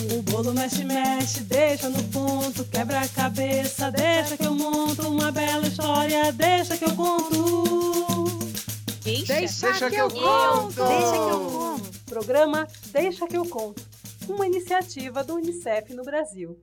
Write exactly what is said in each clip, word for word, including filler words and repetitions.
O bolo mexe, mexe, deixa no ponto, quebra a cabeça, deixa que eu monto uma bela história, deixa que eu conto. Deixa, Deixa, deixa que, que eu eu conto. conto. Deixa que eu conto. Programa Deixa que eu conto, uma iniciativa do Unicef no Brasil.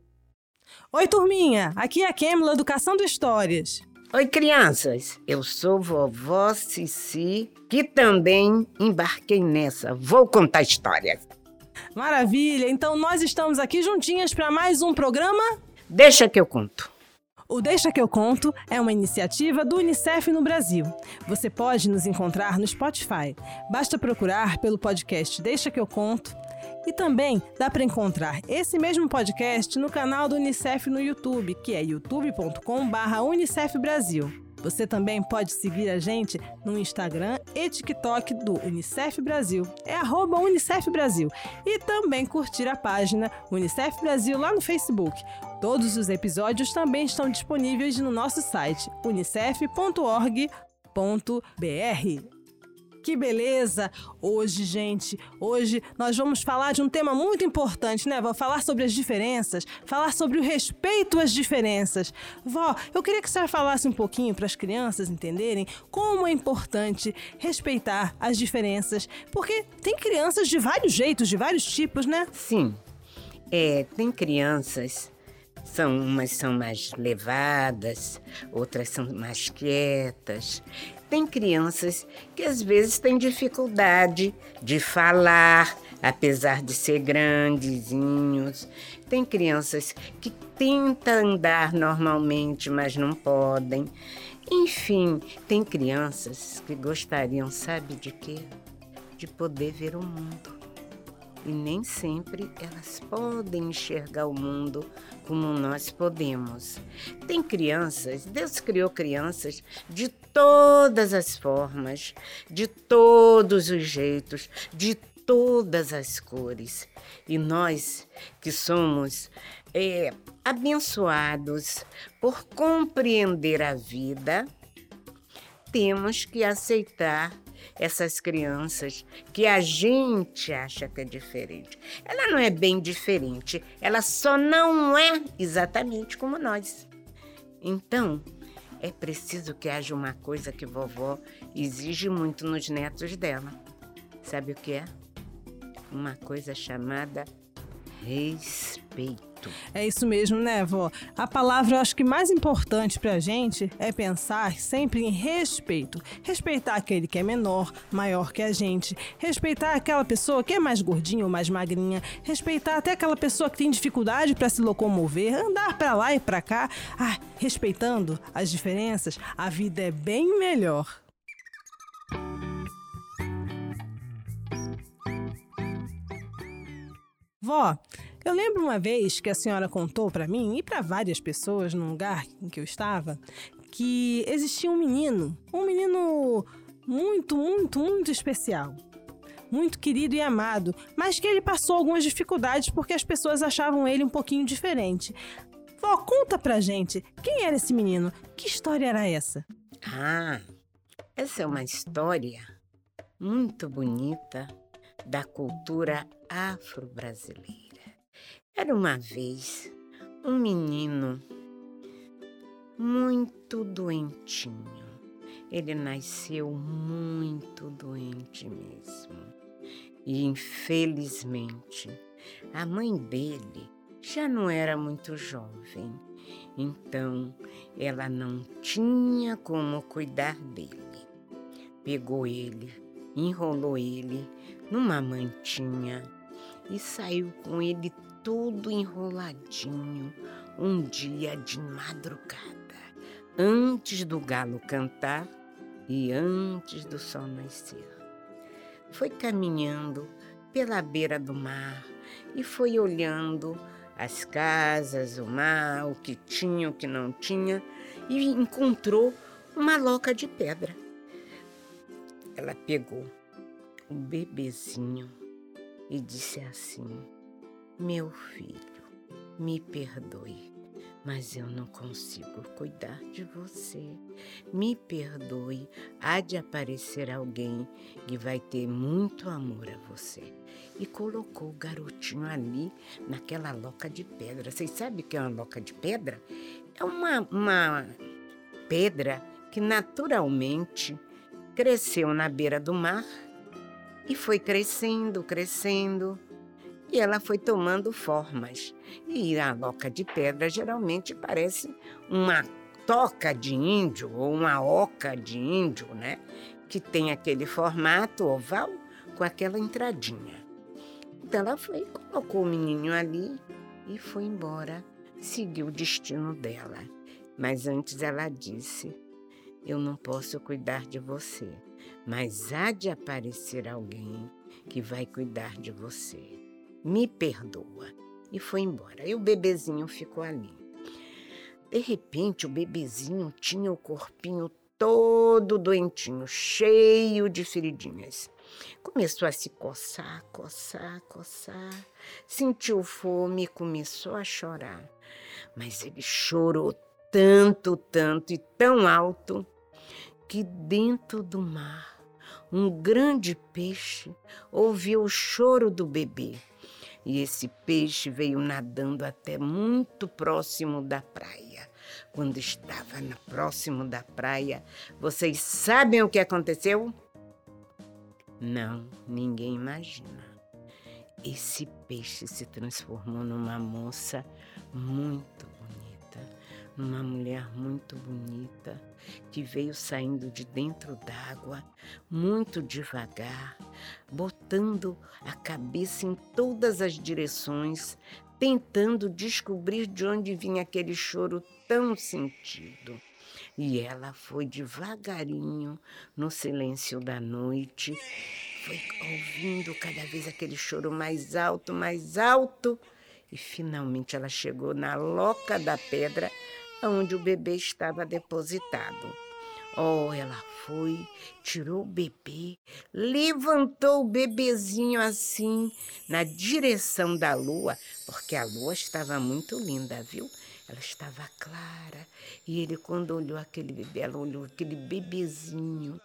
Oi, turminha, aqui é a Kêmila, Educação do Histórias. Oi, crianças, eu sou vovó Cici, que também embarquei nessa. Vou contar histórias. Maravilha, então nós estamos aqui juntinhas para mais um programa Deixa que eu conto. O Deixa que eu conto é uma iniciativa do Unicef no Brasil. Você pode nos encontrar no Spotify. Basta procurar pelo podcast Deixa que eu conto. E também dá para encontrar esse mesmo podcast no canal do Unicef no YouTube, que é youtube ponto com barra Unicef Brasil. Você também pode seguir a gente no Instagram e TikTok do Unicef Brasil. É arroba Unicef Brasil. E também curtir a página Unicef Brasil lá no Facebook. Todos os episódios também estão disponíveis no nosso site unicef ponto org ponto br. Que beleza! Hoje, gente, hoje nós vamos falar de um tema muito importante, né, vó? Falar sobre as diferenças, falar sobre o respeito às diferenças. Vó, eu queria que a senhora falasse um pouquinho para as crianças entenderem como é importante respeitar as diferenças, porque tem crianças de vários jeitos, de vários tipos, né? Sim, é, tem crianças, são, umas são mais levadas, outras são mais quietas. Tem crianças que às vezes têm dificuldade de falar, apesar de ser grandezinhos. Tem crianças que tentam andar normalmente, mas não podem. Enfim, tem crianças que gostariam, sabe de quê? De poder ver o mundo. E nem sempre elas podem enxergar o mundo como nós podemos. Tem crianças, Deus criou crianças de todas as formas, de todos os jeitos, de todas as cores. E nós que somos é, abençoados por compreender a vida, temos que aceitar essas crianças que a gente acha que é diferente. Ela não é bem diferente, ela só não é exatamente como nós. Então, é preciso que haja uma coisa que vovó exige muito nos netos dela. Sabe o que é? Uma coisa chamada respeito. É isso mesmo, né, vó? A palavra, eu acho que mais importante pra gente é pensar sempre em respeito. Respeitar aquele que é menor, maior que a gente. Respeitar aquela pessoa que é mais gordinha ou mais magrinha. Respeitar até aquela pessoa que tem dificuldade para se locomover, andar pra lá e pra cá. Ah, respeitando as diferenças, a vida é bem melhor. Vó, eu lembro uma vez que a senhora contou para mim e para várias pessoas num lugar em que eu estava que existia um menino, um menino muito, muito, muito especial, muito querido e amado, mas que ele passou algumas dificuldades porque as pessoas achavam ele um pouquinho diferente. Vó, conta pra gente, quem era esse menino? Que história era essa? Ah, essa é uma história muito bonita da cultura afro-brasileira. Era uma vez um menino muito doentinho. Ele nasceu muito doente mesmo. E, infelizmente, a mãe dele já não era muito jovem. Então, ela não tinha como cuidar dele. Pegou ele, enrolou ele numa mantinha e saiu com ele todo enroladinho um dia de madrugada, antes do galo cantar e antes do sol nascer. Foi caminhando pela beira do mar e foi olhando as casas, o mar, o que tinha, o que não tinha, e encontrou uma loca de pedra. Ela pegou o bebezinho e disse assim: meu filho, me perdoe, mas eu não consigo cuidar de você. Me perdoe, há de aparecer alguém que vai ter muito amor a você. E colocou o garotinho ali naquela loca de pedra. Vocês sabem o que é uma loca de pedra? É uma, uma pedra que naturalmente cresceu na beira do mar e foi crescendo, crescendo. E ela foi tomando formas. E a loca de pedra geralmente parece uma toca de índio ou uma oca de índio, né? Que tem aquele formato oval com aquela entradinha. Então ela foi, colocou o menininho ali e foi embora, seguiu o destino dela. Mas antes ela disse: eu não posso cuidar de você, mas há de aparecer alguém que vai cuidar de você. Me perdoa. E foi embora. E o bebezinho ficou ali. De repente, o bebezinho tinha o corpinho todo doentinho, cheio de feridinhas. Começou a se coçar, coçar, coçar. Sentiu fome e começou a chorar. Mas ele chorou tanto, tanto e tão alto que dentro do mar, um grande peixe ouviu o choro do bebê. E esse peixe veio nadando até muito próximo da praia. Quando estava no próximo da praia, vocês sabem o que aconteceu? Não, ninguém imagina. Esse peixe se transformou numa moça muito bonita, numa mulher muito bonita, que veio saindo de dentro d'água, muito devagar, botando a cabeça em todas as direções, tentando descobrir de onde vinha aquele choro tão sentido. E ela foi devagarinho, no silêncio da noite, foi ouvindo cada vez aquele choro mais alto, mais alto, e finalmente ela chegou na loca da pedra, onde o bebê estava depositado. Oh, ela foi, tirou o bebê, levantou o bebezinho assim, na direção da lua, porque a lua estava muito linda, viu? Ela estava clara, e ele, quando olhou aquele bebê, ela olhou aquele bebezinho,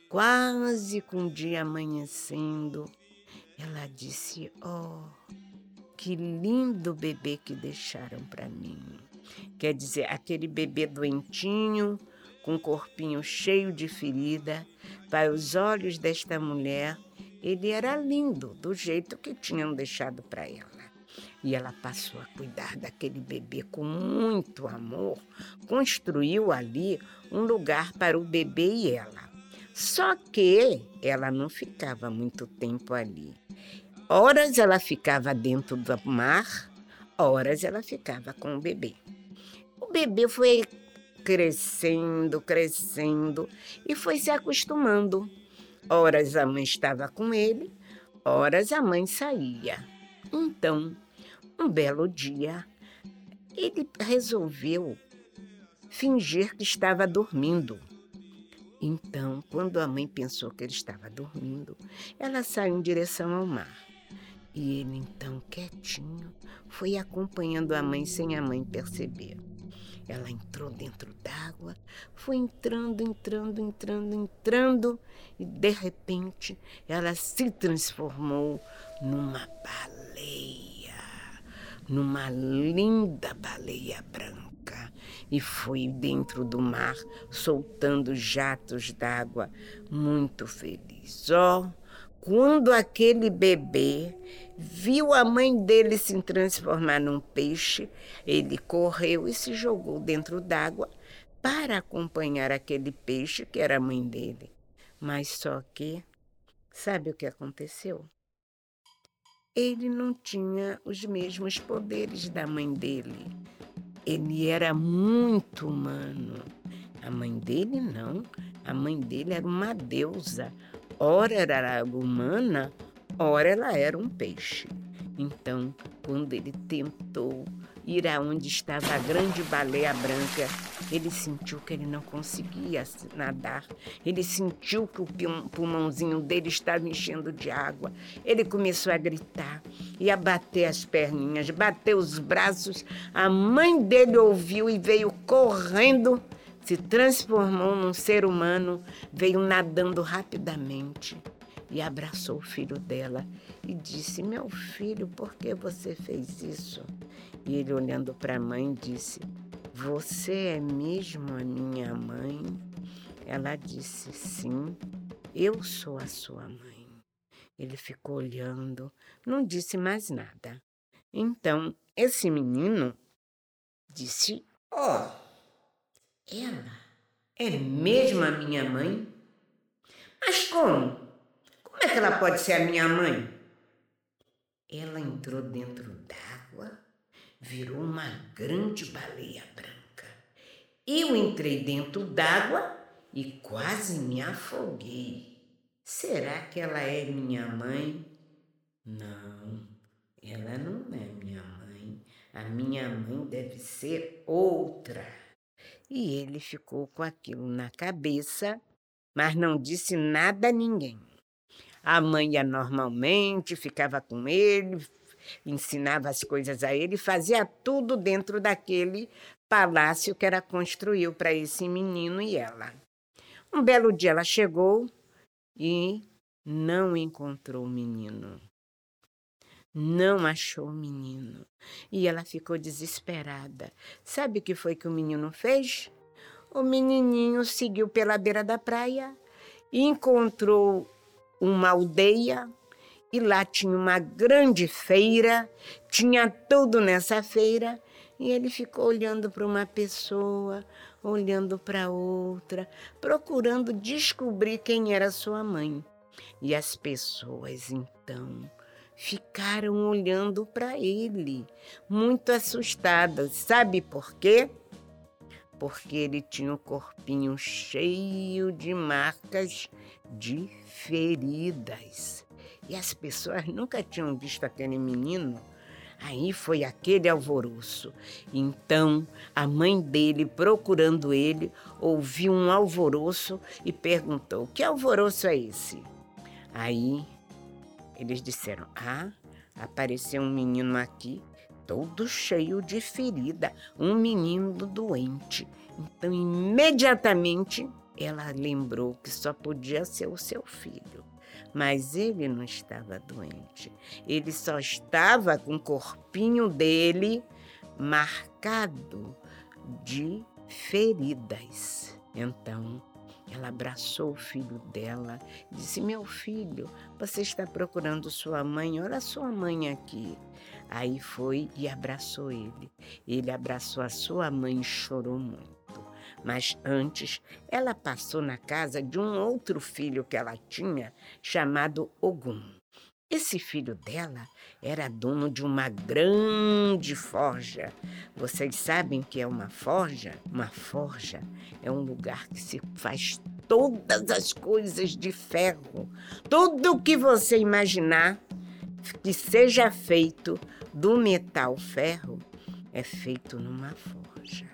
quase com o dia amanhecendo. Ela disse: oh, que lindo bebê que deixaram para mim. Quer dizer, aquele bebê doentinho, com um corpinho cheio de ferida, para os olhos desta mulher, ele era lindo, do jeito que tinham deixado para ela. E ela passou a cuidar daquele bebê com muito amor, construiu ali um lugar para o bebê e ela. Só que ela não ficava muito tempo ali. Horas ela ficava dentro do mar, horas ela ficava com o bebê. O bebê foi crescendo, crescendo e foi se acostumando. Horas a mãe estava com ele, horas a mãe saía. Então, um belo dia, ele resolveu fingir que estava dormindo. Então, quando a mãe pensou que ele estava dormindo, ela saiu em direção ao mar. E ele, então, quietinho, foi acompanhando a mãe sem a mãe perceber. Ela entrou dentro d'água, foi entrando, entrando, entrando, entrando, e, de repente, ela se transformou numa baleia, numa linda baleia branca, e foi dentro do mar, soltando jatos d'água, muito feliz. Ó, quando aquele bebê viu a mãe dele se transformar num peixe, ele correu e se jogou dentro d'água para acompanhar aquele peixe que era a mãe dele. Mas só que, sabe o que aconteceu? Ele não tinha os mesmos poderes da mãe dele. Ele era muito humano. A mãe dele não. A mãe dele era uma deusa. Ora era humana, ora ela era um peixe. Então, quando ele tentou ir aonde estava a grande baleia branca, ele sentiu que ele não conseguia nadar. Ele sentiu que o pulmãozinho dele estava enchendo de água. Ele começou a gritar e a bater as perninhas, bater os braços. A mãe dele ouviu e veio correndo, se transformou num ser humano, veio nadando rapidamente e abraçou o filho dela e disse: meu filho, por que você fez isso? E ele, olhando para a mãe, disse: você é mesmo a minha mãe? Ela disse: sim, eu sou a sua mãe. Ele ficou olhando, não disse mais nada. Então, esse menino disse: ó, oh, ela é mesmo a minha mãe? Mas como? Como é que ela pode ser a minha mãe? Ela entrou dentro d'água, virou uma grande baleia branca. Eu entrei dentro d'água e quase me afoguei. Será que ela é minha mãe? Não, ela não é minha mãe. A minha mãe deve ser outra. E ele ficou com aquilo na cabeça, mas não disse nada a ninguém. A mãe ia normalmente, ficava com ele, ensinava as coisas a ele, fazia tudo dentro daquele palácio que ela construiu para esse menino e ela. Um belo dia ela chegou e não encontrou o menino. Não achou o menino. E ela ficou desesperada. Sabe o que foi que o menino fez? O menininho seguiu pela beira da praia e encontrou uma aldeia, e lá tinha uma grande feira, tinha tudo nessa feira, e ele ficou olhando para uma pessoa, olhando para outra, procurando descobrir quem era sua mãe. E as pessoas, então, ficaram olhando para ele, muito assustadas. Sabe por quê? Porque ele tinha um corpinho cheio de marcas de feridas. E as pessoas nunca tinham visto aquele menino. Aí foi aquele alvoroço. Então, a mãe dele, procurando ele, ouviu um alvoroço e perguntou: que alvoroço é esse? Aí, eles disseram: ah, apareceu um menino aqui, todo cheio de ferida, um menino doente. Então, imediatamente, ela lembrou que só podia ser o seu filho. Mas ele não estava doente. Ele só estava com o corpinho dele marcado de feridas. Então, ela abraçou o filho dela e disse: meu filho, você está procurando sua mãe? Olha a sua mãe aqui. Aí foi e abraçou ele. Ele abraçou a sua mãe e chorou muito. Mas antes, ela passou na casa de um outro filho que ela tinha, chamado Ogum. Esse filho dela era dono de uma grande forja. Vocês sabem o que é uma forja? Uma forja é um lugar que se faz todas as coisas de ferro. Tudo o que você imaginar que seja feito do metal ferro é feito numa forja.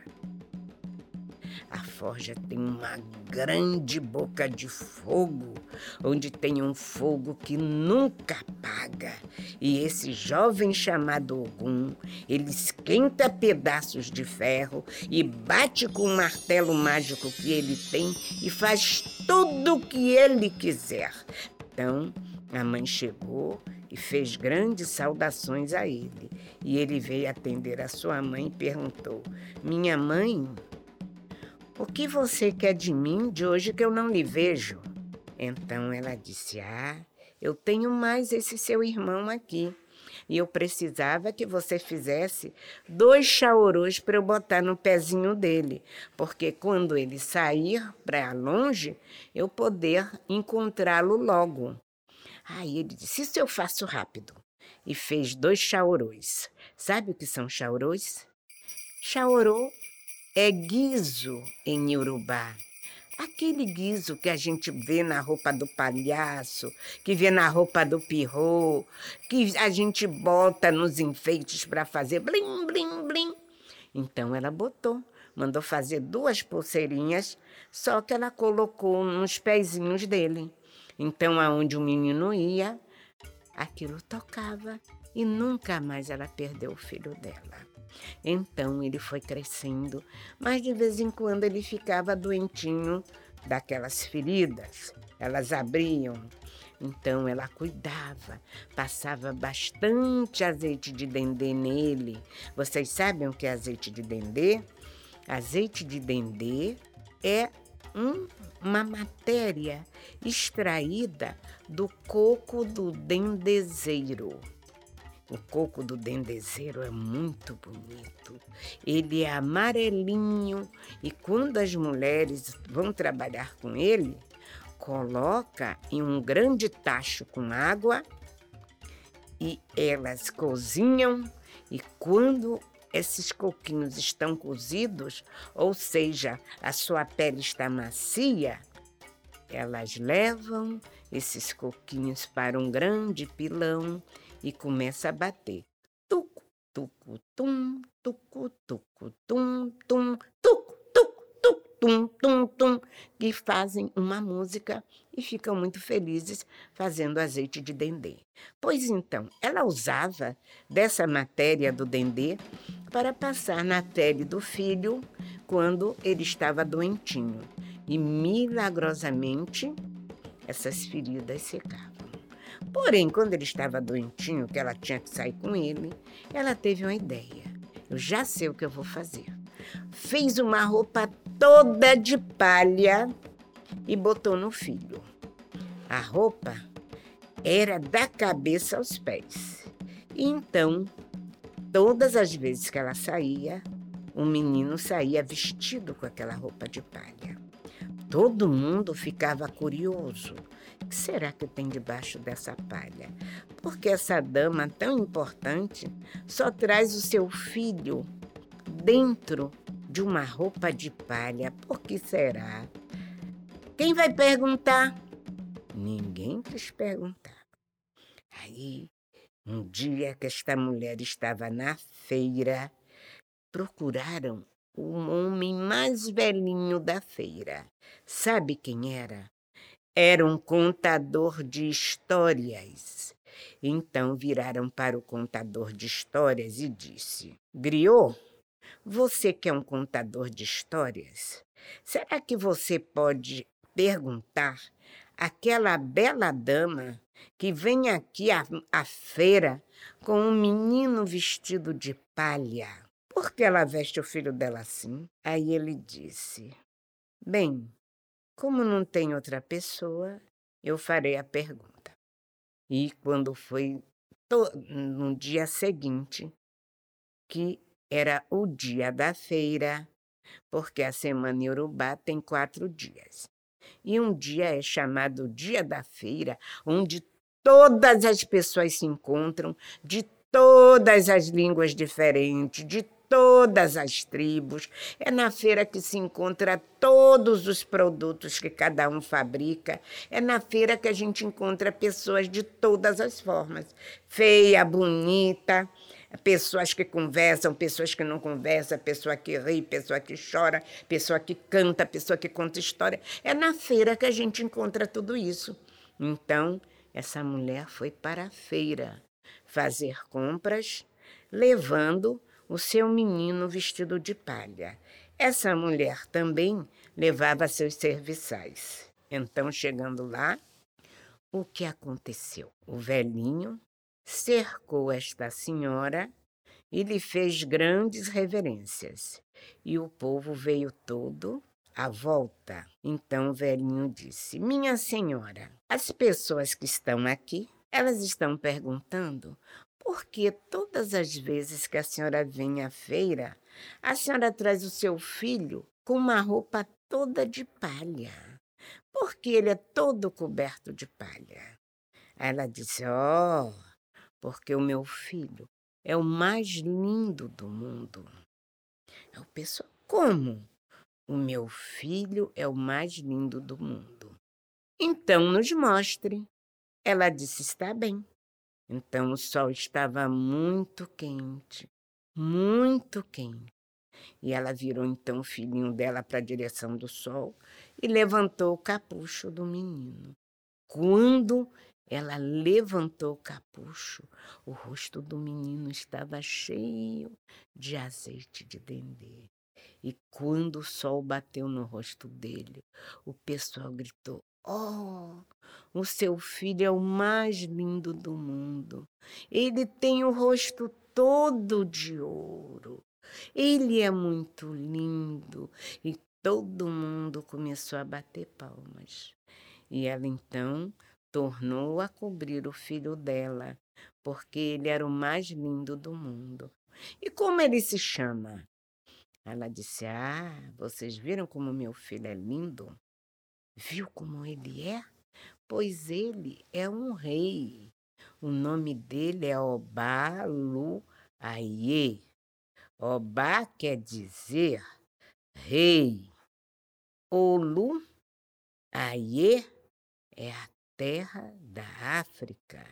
A forja tem uma grande boca de fogo, onde tem um fogo que nunca apaga. E esse jovem chamado Ogum, ele esquenta pedaços de ferro e bate com o martelo mágico que ele tem e faz tudo o que ele quiser. Então, a mãe chegou e fez grandes saudações a ele. E ele veio atender a sua mãe e perguntou: minha mãe, o que você quer de mim de hoje que eu não lhe vejo? Então ela disse: ah, eu tenho mais esse seu irmão aqui. E eu precisava que você fizesse dois chaorôs para eu botar no pezinho dele. Porque quando ele sair para longe, eu poder encontrá-lo logo. Aí ele disse: isso eu faço rápido. E fez dois chaorôs. Sabe o que são chaorôs? Chaorô é guiso em Iorubá. Aquele guiso que a gente vê na roupa do palhaço, que vê na roupa do pirô, que a gente bota nos enfeites para fazer blim, blim, blim. Então ela botou, mandou fazer duas pulseirinhas, só que ela colocou nos pezinhos dele. Então, aonde o menino ia, aquilo tocava e nunca mais ela perdeu o filho dela. Então ele foi crescendo, mas de vez em quando ele ficava doentinho daquelas feridas. Elas abriam, então ela cuidava, passava bastante azeite de dendê nele. Vocês sabem o que é azeite de dendê? Azeite de dendê é um, uma matéria extraída do coco do dendezeiro. O coco do dendezeiro é muito bonito. Ele é amarelinho e quando as mulheres vão trabalhar com ele, coloca em um grande tacho com água e elas cozinham e quando esses coquinhos estão cozidos, ou seja, a sua pele está macia, elas levam esses coquinhos para um grande pilão e começa a bater. Tucu, tucu, tum, tucu, tucu, tum, tum, tucu, tucu, tucu, tum, tum, tum, que fazem uma música e ficam muito felizes fazendo azeite de dendê. Pois então, ela usava dessa matéria do dendê para passar na pele do filho quando ele estava doentinho. E milagrosamente, essas feridas secavam. Porém, quando ele estava doentinho, que ela tinha que sair com ele, ela teve uma ideia. Eu já sei o que eu vou fazer. Fez uma roupa toda de palha e botou no filho. A roupa era da cabeça aos pés. E então, todas as vezes que ela saía, o menino saía vestido com aquela roupa de palha. Todo mundo ficava curioso. O que será que tem debaixo dessa palha? Porque essa dama tão importante só traz o seu filho dentro de uma roupa de palha. Por que será? Quem vai perguntar? Ninguém quis perguntar. Aí, um dia que esta mulher estava na feira, procuraram o homem mais velhinho da feira. Sabe quem era? Era um contador de histórias. Então viraram para o contador de histórias e disse: Griot, você que é um contador de histórias, será que você pode perguntar àquela bela dama que vem aqui à, à feira com um menino vestido de palha? Por que ela veste o filho dela assim? Aí ele disse: Bem, como não tem outra pessoa, eu farei a pergunta. E quando foi to- no dia seguinte, que era o dia da feira, porque a semana iorubá tem quatro dias. E um dia é chamado Dia da Feira, onde todas as pessoas se encontram, de todas as línguas diferentes, de todas as tribos. É na feira que se encontra todos os produtos que cada um fabrica. É na feira que a gente encontra pessoas de todas as formas. Feia, bonita, pessoas que conversam, pessoas que não conversam, pessoa que ri, pessoa que chora, pessoa que canta, pessoa que conta história. É na feira que a gente encontra tudo isso. Então, essa mulher foi para a feira fazer compras, levando o seu menino vestido de palha. Essa mulher também levava seus serviçais. Então, chegando lá, o que aconteceu? O velhinho cercou esta senhora e lhe fez grandes reverências. E o povo veio todo à volta. Então o velhinho disse: Minha senhora, as pessoas que estão aqui, elas estão perguntando por que todas as vezes que a senhora vem à feira, a senhora traz o seu filho com uma roupa toda de palha. Porque ele é todo coberto de palha. Aí ela disse: Oh, porque o meu filho é o mais lindo do mundo. Aí o pessoal: Como? o meu filho é o mais lindo do mundo. Então nos mostre. Ela disse, está bem. Então o sol estava muito quente, muito quente. E ela virou então o filhinho dela para a direção do sol e levantou o capucho do menino. Quando ela levantou o capucho, o rosto do menino estava cheio de azeite de dendê. E quando o sol bateu no rosto dele, o pessoal gritou, oh, o seu filho é o mais lindo do mundo. Ele tem o rosto todo de ouro. Ele é muito lindo. E todo mundo começou a bater palmas. E ela então tornou a cobrir o filho dela, porque ele era o mais lindo do mundo. E como ele se chama? Ela disse, ah, vocês viram como meu filho é lindo? Viu como ele é? Pois ele é um rei. O nome dele é Obaluaiê. Obá quer dizer rei. Olu, Aiê é a terra da África.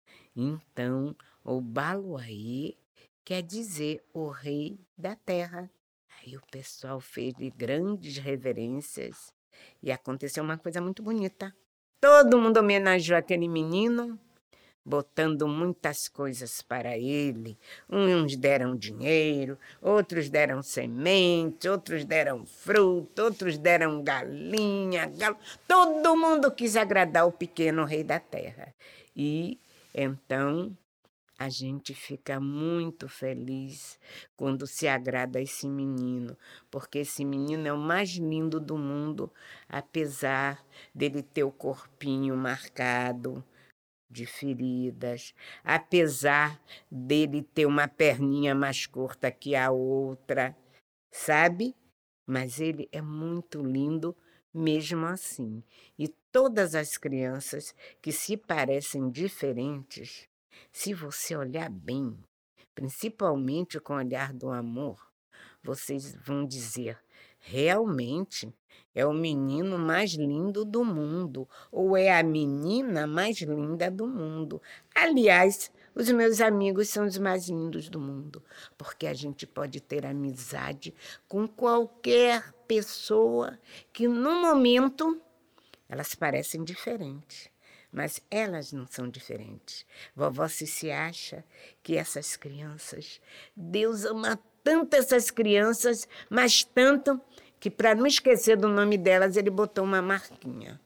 Então, Obaluaiê quer dizer o rei da terra. Aí o pessoal fez-lhe grandes reverências e aconteceu uma coisa muito bonita. Todo mundo homenageou aquele menino, botando muitas coisas para ele. Uns deram dinheiro, outros deram semente, outros deram fruto, outros deram galinha, galo. Todo mundo quis agradar o pequeno rei da terra. E então a gente fica muito feliz quando se agrada esse menino, porque esse menino é o mais lindo do mundo, apesar dele ter o corpinho marcado de feridas, apesar dele ter uma perninha mais curta que a outra, sabe? Mas ele é muito lindo mesmo assim. E todas as crianças que se parecem diferentes, se você olhar bem, principalmente com o olhar do amor, vocês vão dizer, realmente é o menino mais lindo do mundo, ou é a menina mais linda do mundo. Aliás, os meus amigos são os mais lindos do mundo, porque a gente pode ter amizade com qualquer pessoa que, no momento, elas parecem diferentes. Mas elas não são diferentes. Vovó Cici acha que essas crianças, Deus ama tanto essas crianças, mas tanto que, para não esquecer do nome delas, ele botou uma marquinha.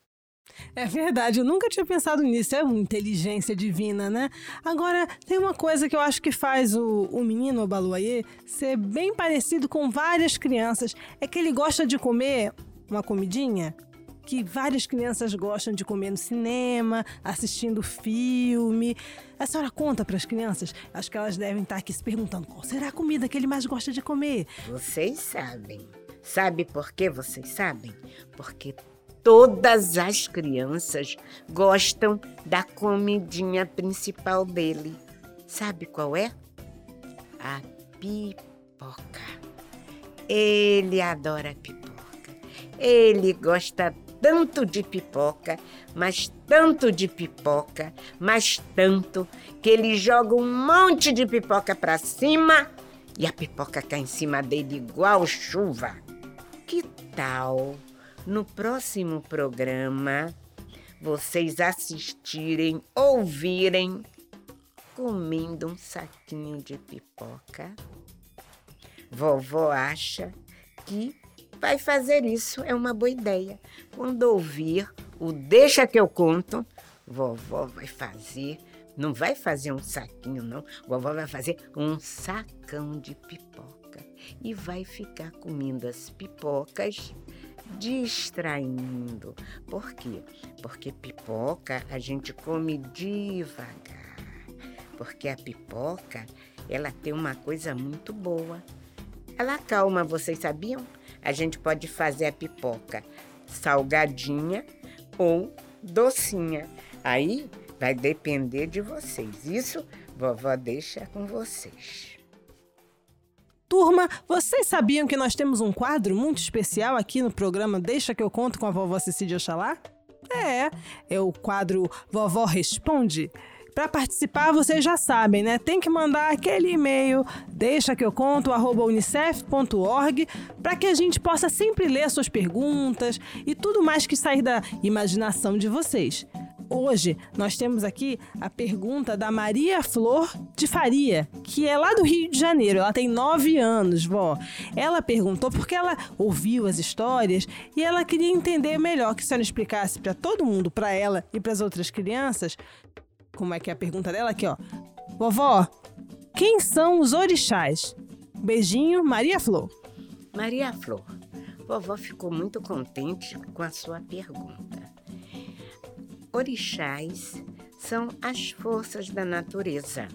É verdade, eu nunca tinha pensado nisso, é uma inteligência divina, né? Agora, tem uma coisa que eu acho que faz o, o menino Obaluaiê ser bem parecido com várias crianças, é que ele gosta de comer uma comidinha que várias crianças gostam de comer no cinema, assistindo filme. A senhora conta para as crianças? Acho que elas devem estar aqui se perguntando qual será a comida que ele mais gosta de comer. Vocês sabem. Sabe por que vocês sabem? Porque todas as crianças gostam da comidinha principal dele. Sabe qual é? A pipoca. Ele adora pipoca. Ele gosta tanto de pipoca, mas tanto de pipoca, mas tanto, que ele joga um monte de pipoca para cima e a pipoca cai em cima dele igual chuva. Que tal, no próximo programa, vocês assistirem, ouvirem, comendo um saquinho de pipoca? Vovó acha que vai fazer isso, é uma boa ideia. Quando ouvir o Deixa que eu conto, vovó vai fazer, não vai fazer um saquinho não, vovó vai fazer um sacão de pipoca e vai ficar comendo as pipocas, distraindo. Por quê? Porque pipoca a gente come devagar, porque a pipoca, ela tem uma coisa muito boa. Ela acalma, vocês sabiam? A gente pode fazer a pipoca salgadinha ou docinha. Aí vai depender de vocês. Isso, vovó deixa com vocês. Turma, vocês sabiam que nós temos um quadro muito especial aqui no programa Deixa que eu conto com a vovó Cecília Oxalá? É, é o quadro Vovó Responde. Para participar, vocês já sabem, né? Tem que mandar aquele e-mail, deixa que eu conto, arroba unicef ponto org, para que a gente possa sempre ler suas perguntas e tudo mais que sair da imaginação de vocês. Hoje, nós temos aqui a pergunta da Maria Flor de Faria, que é lá do Rio de Janeiro. Ela tem nove anos, vó. Ela perguntou porque ela ouviu as histórias e ela queria entender melhor, que a senhora explicasse para todo mundo, para ela e para as outras crianças, como é que é a pergunta dela aqui, ó. Vovó, quem são os orixás? Beijinho, Maria Flor. Maria Flor, vovó ficou muito contente com a sua pergunta. Orixás são as forças da natureza.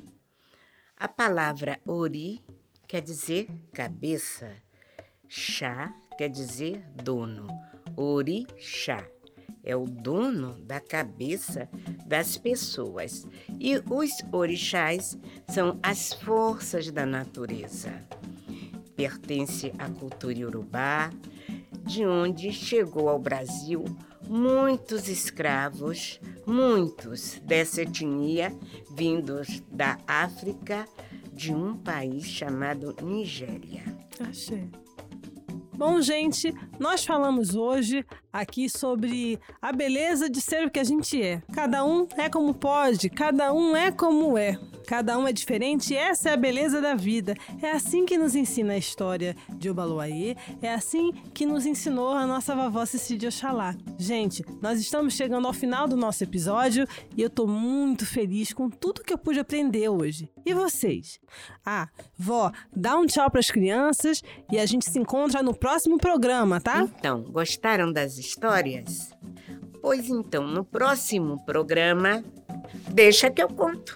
A palavra ori quer dizer cabeça, chá quer dizer dono. Orixá é o dono da cabeça das pessoas. E os orixás são as forças da natureza. Pertence à cultura iorubá, de onde chegou ao Brasil muitos escravos, muitos dessa etnia vindos da África, de um país chamado Nigéria. Achei. Bom, gente, nós falamos hoje aqui sobre a beleza de ser o que a gente é. Cada um é como pode, cada um é como é. Cada um é diferente e essa é a beleza da vida. É assim que nos ensina a história de Obaloaiê, é assim que nos ensinou a nossa vovó Cecília Oxalá. Gente, nós estamos chegando ao final do nosso episódio e eu tô muito feliz com tudo que eu pude aprender hoje. E vocês? Ah, vó, dá um tchau para as crianças e a gente se encontra no próximo programa, tá? Então, gostaram das histórias? Pois então, no próximo programa, deixa que eu conto.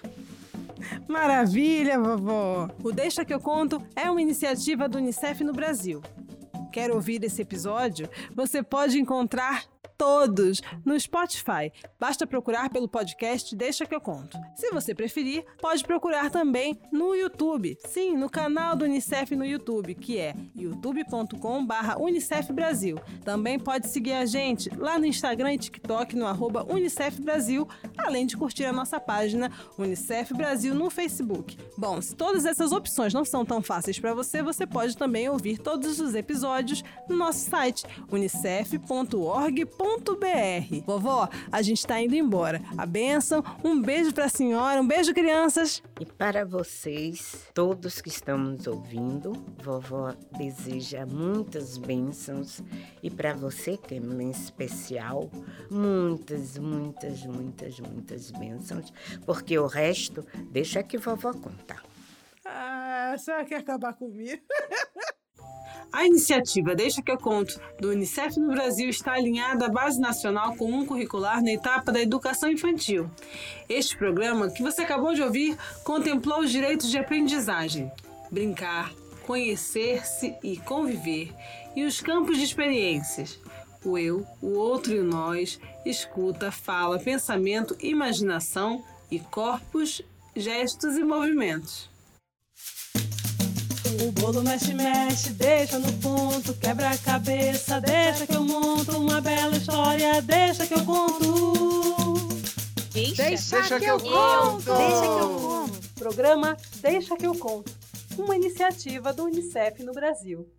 Maravilha, vovó! O Deixa que eu conto é uma iniciativa do Unicef no Brasil. Quer ouvir esse episódio? Você pode encontrar todos no Spotify. Basta procurar pelo podcast Deixa que eu conto. Se você preferir, pode procurar também no YouTube. Sim, no canal do Unicef no YouTube, que é youtube ponto com barra Unicef Brasil. Também pode seguir a gente lá no Instagram e TikTok no arroba Unicef Brasil, além de curtir a nossa página Unicef Brasil no Facebook. Bom, se todas essas opções não são tão fáceis para você, você pode também ouvir todos os episódios no nosso site unicef ponto org ponto br. Vovó, a gente está indo embora. A bênção, um beijo para a senhora, um beijo, crianças. E para vocês, todos que estão nos ouvindo, vovó deseja muitas bênçãos. E para você, que é em especial, muitas, muitas, muitas, muitas bênçãos. Porque o resto, deixa que vovó conta. Ah, a senhora quer acabar comigo? A iniciativa Deixa que eu conto, do Unicef no Brasil, está alinhada à Base Nacional Comum Curricular na etapa da educação infantil. Este programa, que você acabou de ouvir, contemplou os direitos de aprendizagem, brincar, conhecer-se e conviver, e os campos de experiências, o eu, o outro e o nós, escuta, fala, pensamento, imaginação e corpos, gestos e movimentos. O bolo mexe, mexe, deixa no ponto, quebra a cabeça, deixa que eu monto uma bela história, deixa que eu conto. Deixa, Deixa, deixa que, que eu eu conto. Deixa que eu conto. Programa Deixa que eu conto, uma iniciativa do Unicef no Brasil.